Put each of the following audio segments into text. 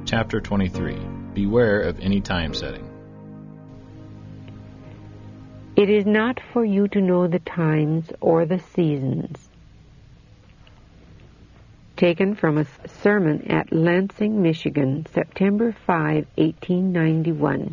Chapter 23. Beware of any time setting. It is not for you to know the times or the seasons. Taken from a sermon at Lansing, Michigan, September 5, 1891.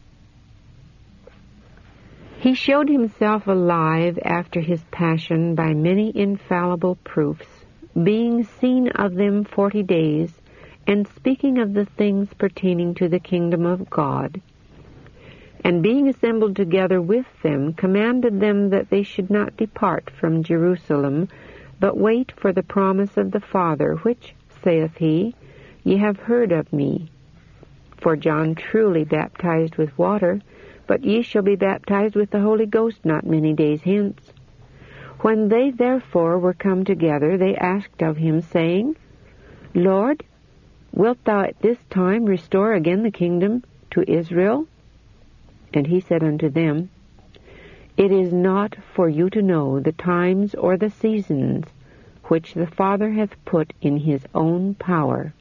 He showed himself alive after his passion by many infallible proofs, being seen of them 40 days, and speaking of the things pertaining to the kingdom of God. And being assembled together with them, commanded them that they should not depart from Jerusalem, but wait for the promise of the Father, which, saith he, ye have heard of me. For John truly baptized with water, but ye shall be baptized with the Holy Ghost not many days hence. When they therefore were come together, they asked of him, saying, Lord, wilt thou at this time restore again the kingdom to Israel? And he said unto them, It is not for you to know the times or the seasons which the Father hath put in his own power.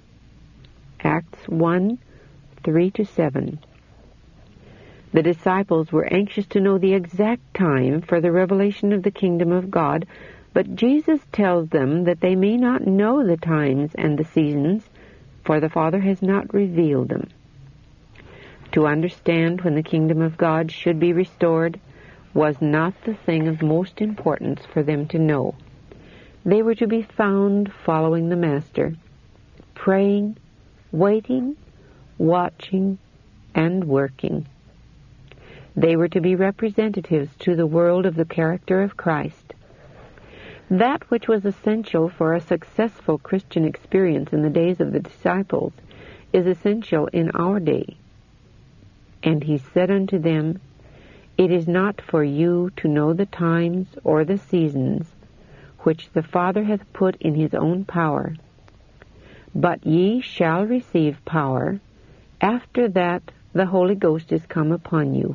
Acts 1, 3-7. The disciples were anxious to know the exact time for the revelation of the kingdom of God, but Jesus tells them that they may not know the times and the seasons, for the Father has not revealed them. To understand when the kingdom of God should be restored was not the thing of most importance for them to know. They were to be found following the Master, praying, waiting, watching, and working. They were to be representatives to the world of the character of Christ. That which was essential for a successful Christian experience in the days of the disciples is essential in our day. And he said unto them, It is not for you to know the times or the seasons which the Father hath put in his own power, but ye shall receive power after that the Holy Ghost is come upon you.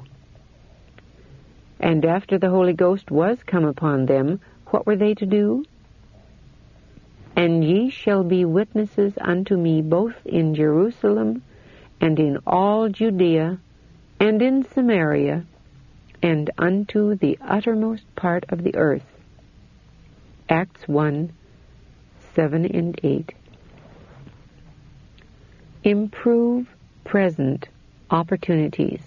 And after the Holy Ghost was come upon them, what were they to do? And ye shall be witnesses unto me both in Jerusalem and in all Judea and in Samaria and unto the uttermost part of the earth. Acts 1, 7 and 8. Improve present opportunities.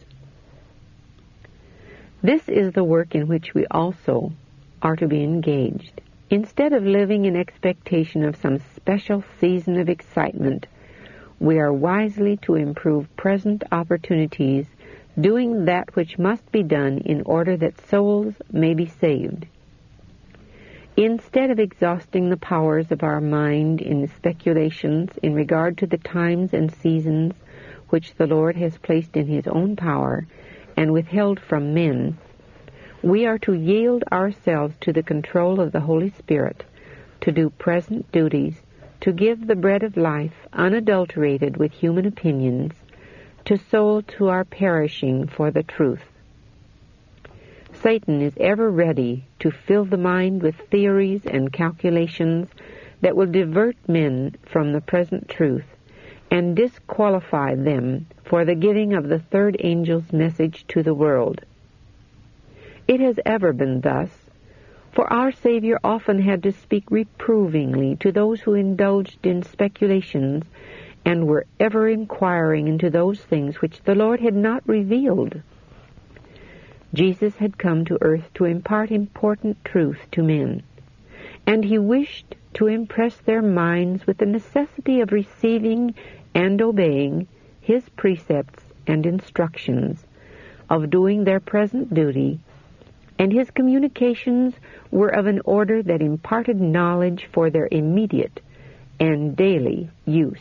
This is the work in which we also are to be engaged. Instead of living in expectation of some special season of excitement, we are wisely to improve present opportunities, doing that which must be done in order that souls may be saved. Instead of exhausting the powers of our mind in speculations in regard to the times and seasons which the Lord has placed in his own power and withheld from men, we are to yield ourselves to the control of the Holy Spirit, to do present duties, to give the bread of life unadulterated with human opinions, to souls who are perishing for the truth. Satan is ever ready to fill the mind with theories and calculations that will divert men from the present truth and disqualify them for the giving of the third angel's message to the world. It has ever been thus, for our Savior often had to speak reprovingly to those who indulged in speculations and were ever inquiring into those things which the Lord had not revealed. Jesus had come to earth to impart important truth to men, and he wished to impress their minds with the necessity of receiving and obeying his precepts and instructions, of doing their present duty, and his communications were of an order that imparted knowledge for their immediate and daily use.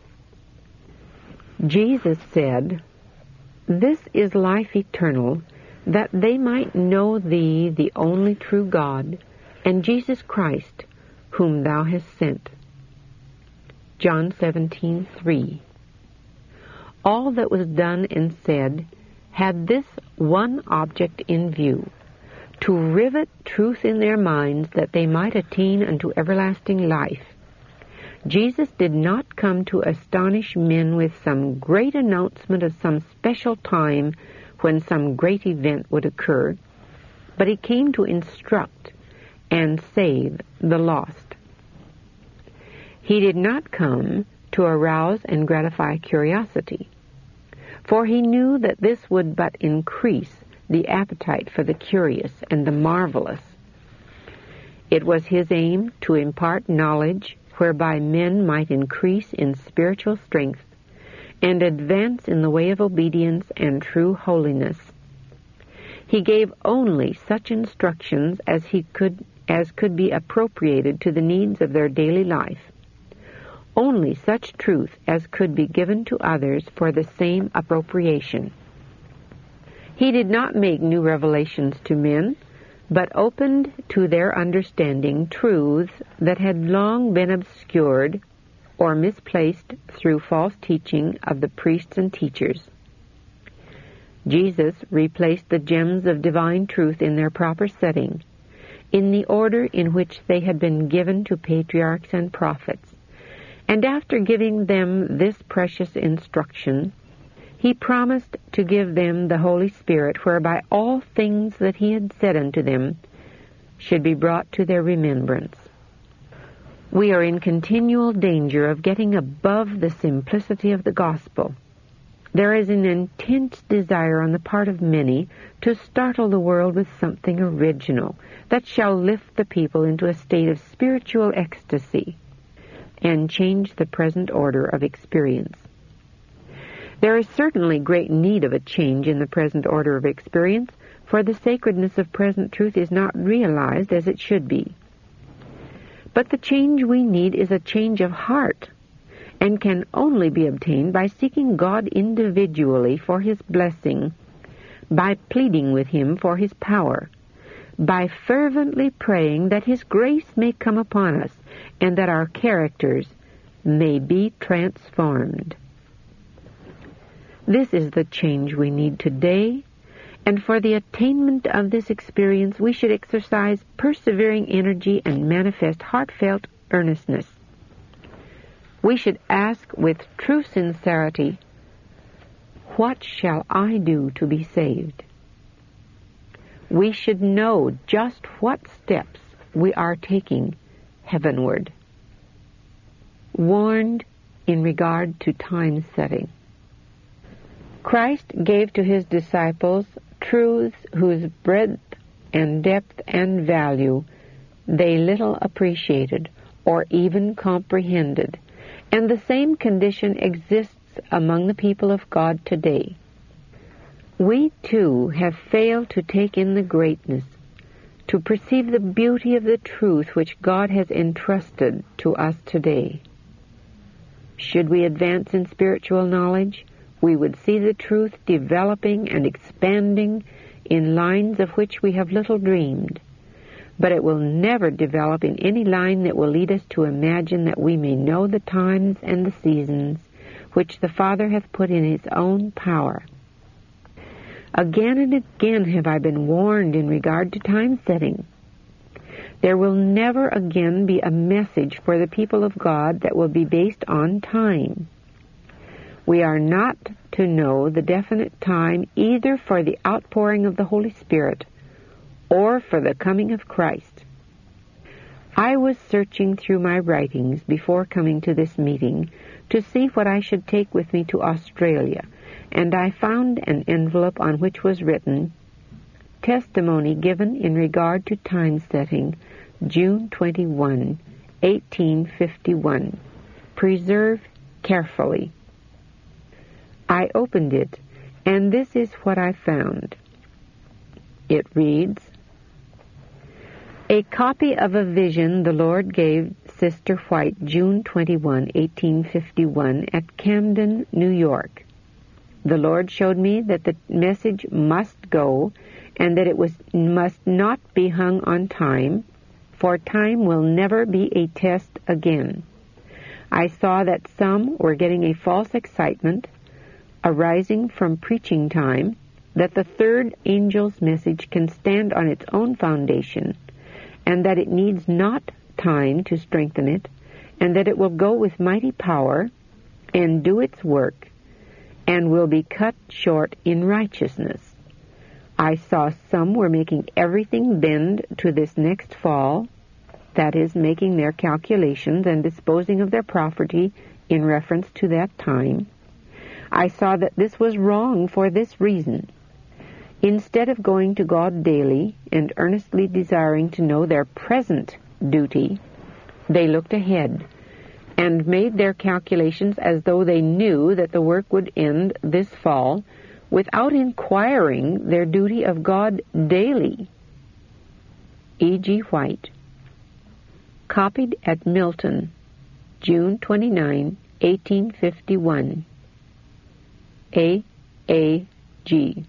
Jesus said, This is life eternal, that they might know thee, the only true God, and Jesus Christ, whom thou hast sent. John 17:3. All that was done and said had this one object in view, to rivet truth in their minds that they might attain unto everlasting life, Jesus did not come to astonish men with some great announcement of some special time when some great event would occur, but he came to instruct and save the lost. He did not come to arouse and gratify curiosity, for he knew that this would but increase the appetite for the curious and the marvelous. It was his aim to impart knowledge whereby men might increase in spiritual strength and advance in the way of obedience and true holiness. He gave only such instructions as could be appropriated to the needs of their daily life, only such truth as could be given to others for the same appropriation. He did not make new revelations to men, but opened to their understanding truths that had long been obscured or misplaced through false teaching of the priests and teachers. Jesus replaced the gems of divine truth in their proper setting, in the order in which they had been given to patriarchs and prophets, and after giving them this precious instruction, he promised to give them the Holy Spirit, whereby all things that he had said unto them should be brought to their remembrance. We are in continual danger of getting above the simplicity of the gospel. There is an intense desire on the part of many to startle the world with something original that shall lift the people into a state of spiritual ecstasy and change the present order of experience. There is certainly great need of a change in the present order of experience, for the sacredness of present truth is not realized as it should be. But the change we need is a change of heart, and can only be obtained by seeking God individually for his blessing, by pleading with him for his power, by fervently praying that his grace may come upon us, and that our characters may be transformed. This is the change we need today, and for the attainment of this experience we should exercise persevering energy and manifest heartfelt earnestness. We should ask with true sincerity, "What shall I do to be saved?" We should know just what steps we are taking heavenward. Warned in regard to time setting. Christ gave to his disciples truths whose breadth and depth and value they little appreciated or even comprehended, and the same condition exists among the people of God today. We, too, have failed to take in the greatness, to perceive the beauty of the truth which God has entrusted to us today. Should we advance in spiritual knowledge, we would see the truth developing and expanding in lines of which we have little dreamed, but it will never develop in any line that will lead us to imagine that we may know the times and the seasons which the Father hath put in his own power. Again and again have I been warned in regard to time setting. There will never again be a message for the people of God that will be based on time. We are not to know the definite time either for the outpouring of the Holy Spirit or for the coming of Christ. I was searching through my writings before coming to this meeting to see what I should take with me to Australia, and I found an envelope on which was written, "Testimony given in regard to time setting, June 21, 1851. Preserve carefully." I opened it, and this is what I found. It reads, "A copy of a vision the Lord gave Sister White June 21, 1851 at Camden, New York. The Lord showed me that the message must go and that it must not be hung on time, for time will never be a test again. I saw that some were getting a false excitement arising from preaching time, that the third angel's message can stand on its own foundation, and that it needs not time to strengthen it, and that it will go with mighty power and do its work, and will be cut short in righteousness. I saw some were making everything bend to this next fall, that is, making their calculations and disposing of their property in reference to that time. I saw that this was wrong for this reason. Instead of going to God daily and earnestly desiring to know their present duty, they looked ahead and made their calculations as though they knew that the work would end this fall without inquiring their duty of God daily. E.G. White. Copied at Milton, June 29, 1851. A.A.G.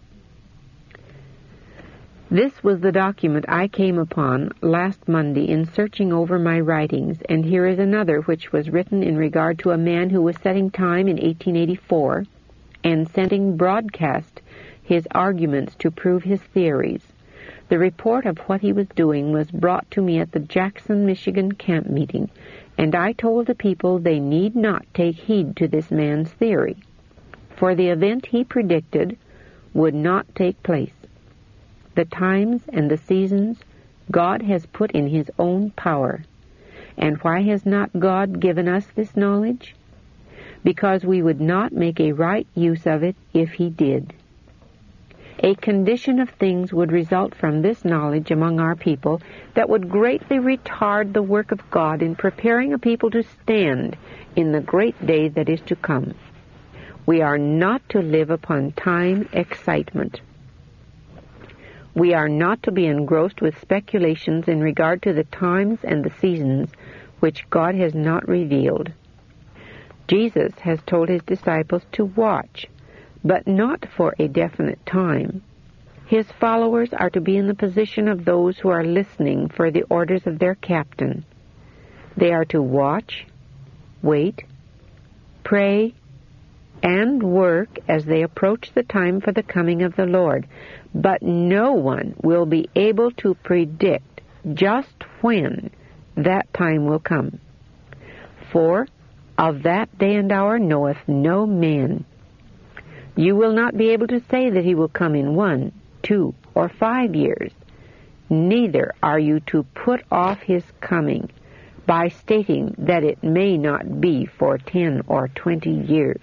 This was the document I came upon last Monday in searching over my writings, and here is another which was written in regard to a man who was setting time in 1884 and sending broadcast his arguments to prove his theories. The report of what he was doing was brought to me at the Jackson, Michigan camp meeting, and I told the people they need not take heed to this man's theory, for the event he predicted would not take place. The times and the seasons God has put in His own power. And why has not God given us this knowledge? Because we would not make a right use of it if He did. A condition of things would result from this knowledge among our people that would greatly retard the work of God in preparing a people to stand in the great day that is to come. We are not to live upon time excitement. We are not to be engrossed with speculations in regard to the times and the seasons which God has not revealed. Jesus has told His disciples to watch, but not for a definite time. His followers are to be in the position of those who are listening for the orders of their captain. They are to watch, wait, pray, and work as they approach the time for the coming of the Lord. But no one will be able to predict just when that time will come. For of that day and hour knoweth no man. You will not be able to say that He will come in 1, 2, or 5 years. Neither are you to put off His coming by stating that it may not be for 10 or 20 years.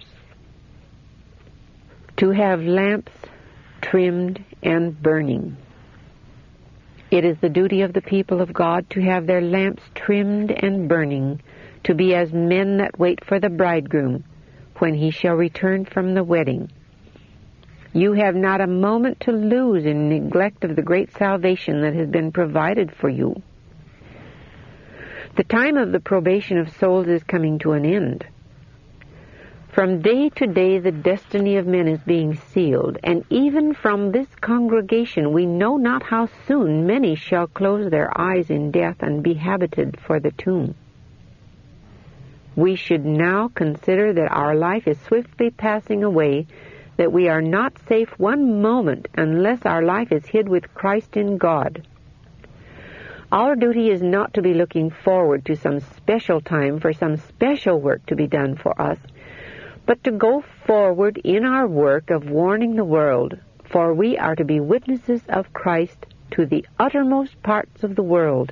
To have lamps trimmed and burning. It is the duty of the people of God to have their lamps trimmed and burning, to be as men that wait for the bridegroom, when he shall return from the wedding. You have not a moment to lose in neglect of the great salvation that has been provided for you. The time of the probation of souls is coming to an end. From day to day the destiny of men is being sealed, and even from this congregation we know not how soon many shall close their eyes in death and be habited for the tomb. We should now consider that our life is swiftly passing away, that we are not safe one moment unless our life is hid with Christ in God. Our duty is not to be looking forward to some special time for some special work to be done for us, but to go forward in our work of warning the world, for we are to be witnesses of Christ to the uttermost parts of the world.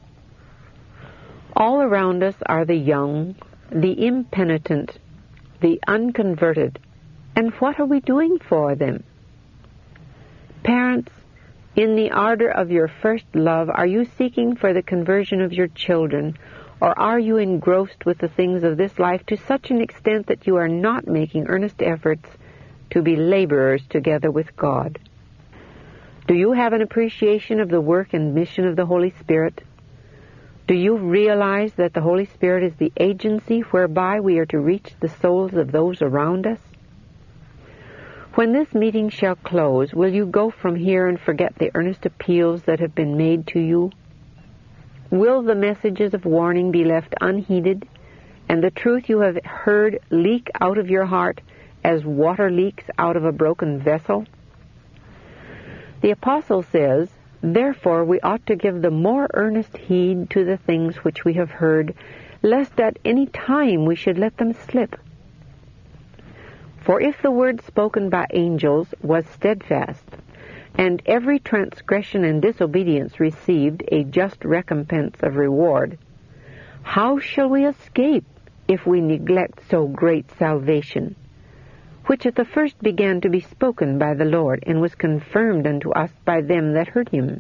All around us are the young, the impenitent, the unconverted, and what are we doing for them? Parents, in the ardor of your first love, are you seeking for the conversion of your children, or are you engrossed with the things of this life to such an extent that you are not making earnest efforts to be laborers together with God? Do you have an appreciation of the work and mission of the Holy Spirit? Do you realize that the Holy Spirit is the agency whereby we are to reach the souls of those around us? When this meeting shall close, will you go from here and forget the earnest appeals that have been made to you? Will the messages of warning be left unheeded, and the truth you have heard leak out of your heart as water leaks out of a broken vessel? The Apostle says, "Therefore we ought to give the more earnest heed to the things which we have heard, lest at any time we should let them slip. For if the word spoken by angels was steadfast, and every transgression and disobedience received a just recompense of reward, how shall we escape if we neglect so great salvation, which at the first began to be spoken by the Lord, and was confirmed unto us by them that heard him?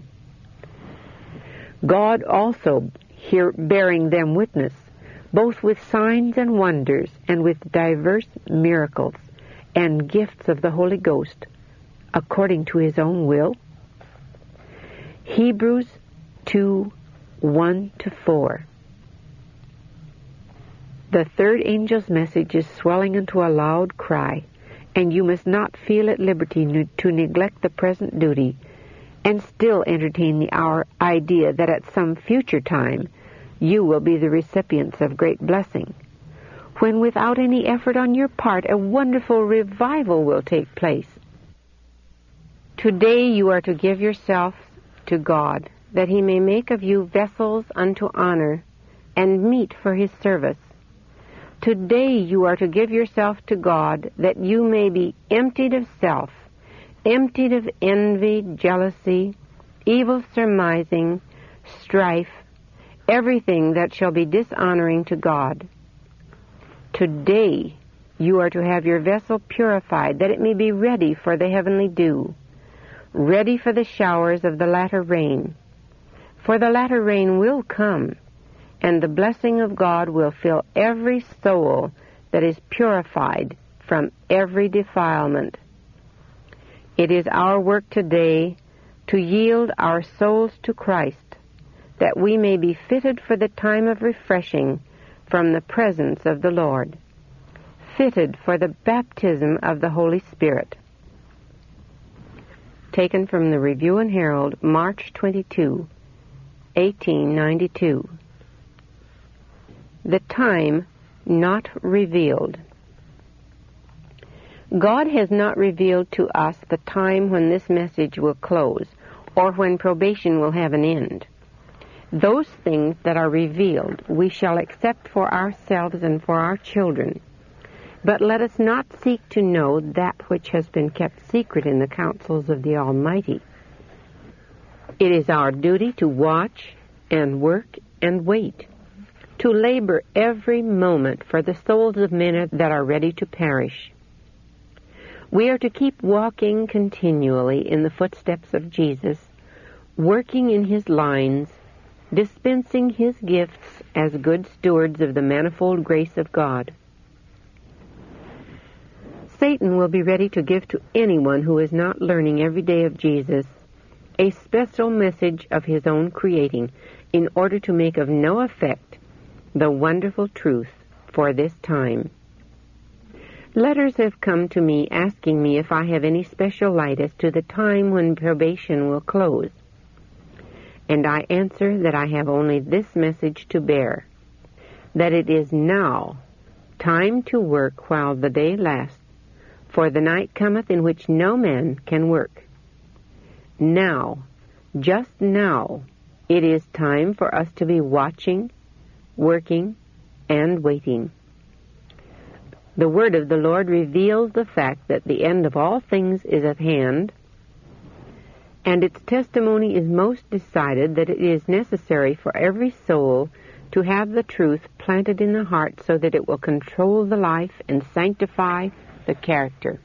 God also here bearing them witness, both with signs and wonders, and with diverse miracles, and gifts of the Holy Ghost, according to his own will. Hebrews 2:1-4. The third angel's message is swelling into a loud cry, and you must not feel at liberty to neglect the present duty, and still entertain the idea that at some future time you will be the recipients of great blessing, when without any effort on your part a wonderful revival will take place. Today you are to give yourself to God, that he may make of you vessels unto honor and meet for his service. Today you are to give yourself to God, that you may be emptied of self, emptied of envy, jealousy, evil surmising, strife, everything that shall be dishonoring to God. Today you are to have your vessel purified, that it may be ready for the heavenly dew, ready for the showers of the latter rain. For the latter rain will come, and the blessing of God will fill every soul that is purified from every defilement. It is our work today to yield our souls to Christ, that we may be fitted for the time of refreshing from the presence of the Lord, fitted for the baptism of the Holy Spirit. Taken from the Review and Herald, March 22, 1892. The time not revealed. God has not revealed to us the time when this message will close, or when probation will have an end. Those things that are revealed we shall accept for ourselves and for our children. But let us not seek to know that which has been kept secret in the counsels of the Almighty. It is our duty to watch and work and wait, to labor every moment for the souls of men that are ready to perish. We are to keep walking continually in the footsteps of Jesus, working in his lines, dispensing his gifts as good stewards of the manifold grace of God. Satan will be ready to give to anyone who is not learning every day of Jesus a special message of his own creating, in order to make of no effect the wonderful truth for this time. Letters have come to me asking me if I have any special light as to the time when probation will close, and I answer that I have only this message to bear, that it is now time to work while the day lasts, for the night cometh in which no man can work. Now, just now, it is time for us to be watching, working, and waiting. The word of the Lord reveals the fact that the end of all things is at hand, and its testimony is most decided that it is necessary for every soul to have the truth planted in the heart so that it will control the life and sanctify the character.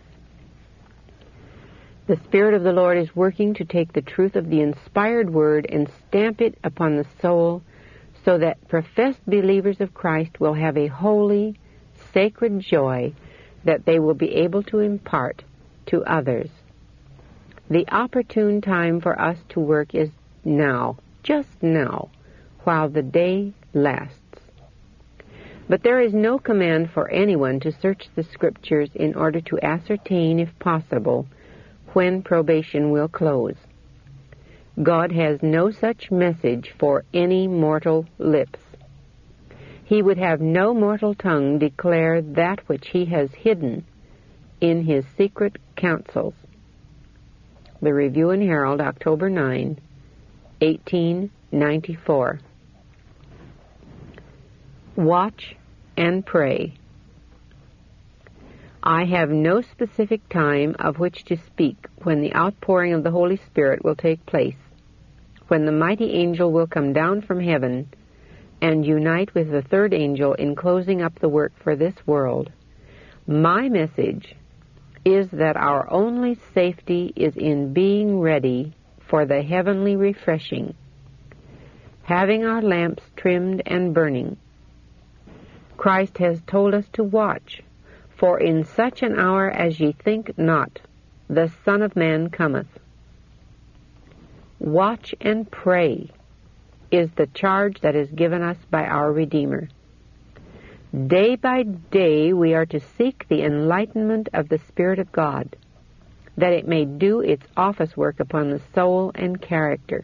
The Spirit of the Lord is working to take the truth of the inspired word and stamp it upon the soul so that professed believers of Christ will have a holy, sacred joy that they will be able to impart to others. The opportune time for us to work is now, just now, while the day lasts. But there is no command for anyone to search the Scriptures in order to ascertain, if possible, when probation will close. God has no such message for any mortal lips. He would have no mortal tongue declare that which he has hidden in his secret counsels. The Review and Herald, October 9, 1894. Watch and pray. I have no specific time of which to speak when the outpouring of the Holy Spirit will take place, when the mighty angel will come down from heaven and unite with the third angel in closing up the work for this world. My message is that our only safety is in being ready for the heavenly refreshing, having our lamps trimmed and burning. Christ has told us to watch, for in such an hour as ye think not, the Son of Man cometh. Watch and pray is the charge that is given us by our Redeemer. Day by day we are to seek the enlightenment of the Spirit of God, that it may do its office work upon the soul and character.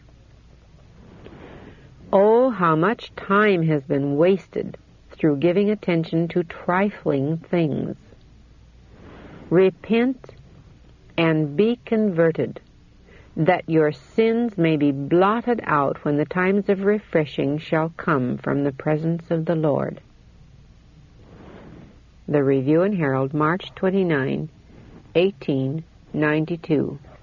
Oh, how much time has been wasted through giving attention to trifling things. Repent and be converted, that your sins may be blotted out when the times of refreshing shall come from the presence of the Lord. The Review and Herald, March 29, 1892.